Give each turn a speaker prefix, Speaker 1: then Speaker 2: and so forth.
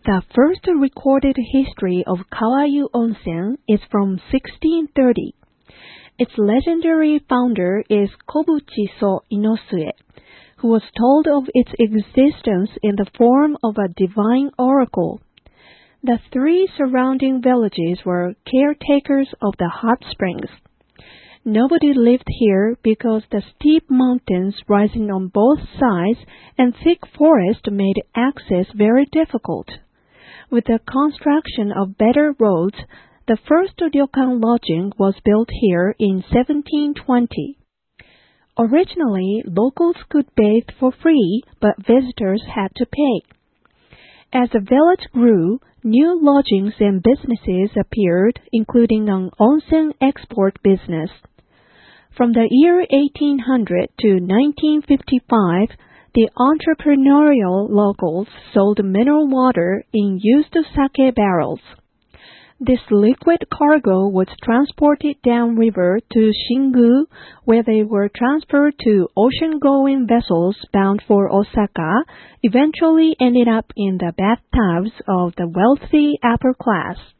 Speaker 1: The first recorded history of Kawayu Onsen is from 1630. Its legendary founder is Kobuchi-so Inosue, who was told of its existence in the form of a divine oracle. The 3 surrounding villages were caretakers of the hot springs. Nobody lived here because the steep mountains rising on both sides and thick forest made access very difficult. With the construction of better roads, the first ryokan lodging was built here in 1720. Originally, locals could bathe for free, but visitors had to pay. As the village grew, new lodgings and businesses appeared, including an onsen export business. From the year 1800 to 1955, the entrepreneurial locals sold mineral water in used sake barrels. This liquid cargo was transported downriver to Shingu, where they were transferred to ocean-going vessels bound for Osaka, eventually ended up in the bathtubs of the wealthy upper class.